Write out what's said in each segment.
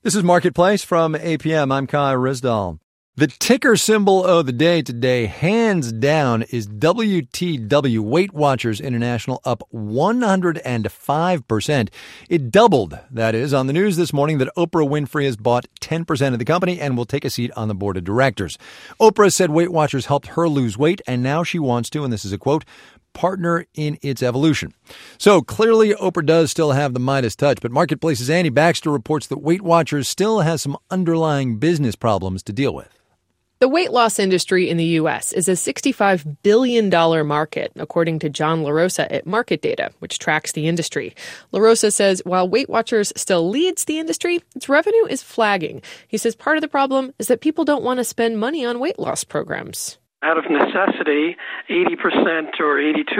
This is Marketplace from APM. I'm Kai Rizdal. The ticker symbol of the day today, hands down, is WTW, Weight Watchers International, up 105%. It doubled, that is, on the news this morning that Oprah Winfrey has bought 10% of the company and will take a seat on the board of directors. Oprah said Weight Watchers helped her lose weight, and now she wants to, and this is a quote, partner in its evolution. So clearly Oprah does still have the Midas touch, but Marketplace's Andy Baxter reports that Weight Watchers still has some underlying business problems to deal with. The weight loss industry in the U.S. is a $65 billion market, according to John LaRosa at Market Data, which tracks the industry. LaRosa says while Weight Watchers still leads the industry, its revenue is flagging. He says part of the problem is that people don't want to spend money on weight loss programs. Out of necessity, 80% or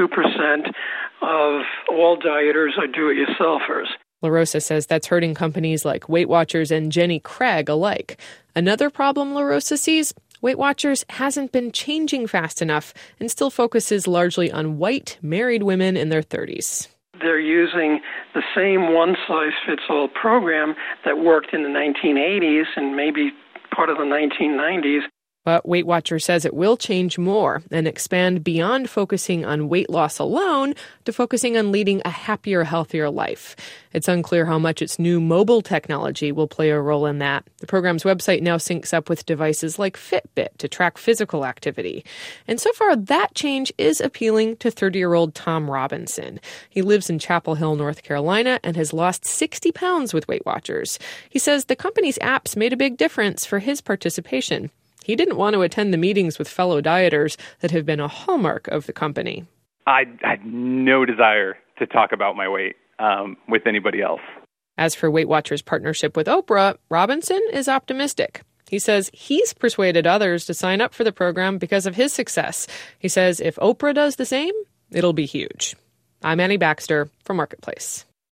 82% of all dieters are do-it-yourselfers. LaRosa says that's hurting companies like Weight Watchers and Jenny Craig alike. Another problem LaRosa sees, Weight Watchers hasn't been changing fast enough and still focuses largely on white, married women in their 30s. They're using the same one-size-fits-all program that worked in the 1980s and maybe part of the 1990s. But Weight Watchers says it will change more and expand beyond focusing on weight loss alone to focusing on leading a happier, healthier life. It's unclear how much its new mobile technology will play a role in that. The program's website now syncs up with devices like Fitbit to track physical activity. And so far, that change is appealing to 30-year-old Tom Robinson. He lives in Chapel Hill, North Carolina, and has lost 60 pounds with Weight Watchers. He says the company's apps made a big difference for his participation. He didn't want to attend the meetings with fellow dieters that have been a hallmark of the company. I had no desire to talk about my weight with anybody else. As for Weight Watchers' partnership with Oprah, Robinson is optimistic. He says he's persuaded others to sign up for the program because of his success. He says if Oprah does the same, it'll be huge. I'm Annie Baxter for Marketplace.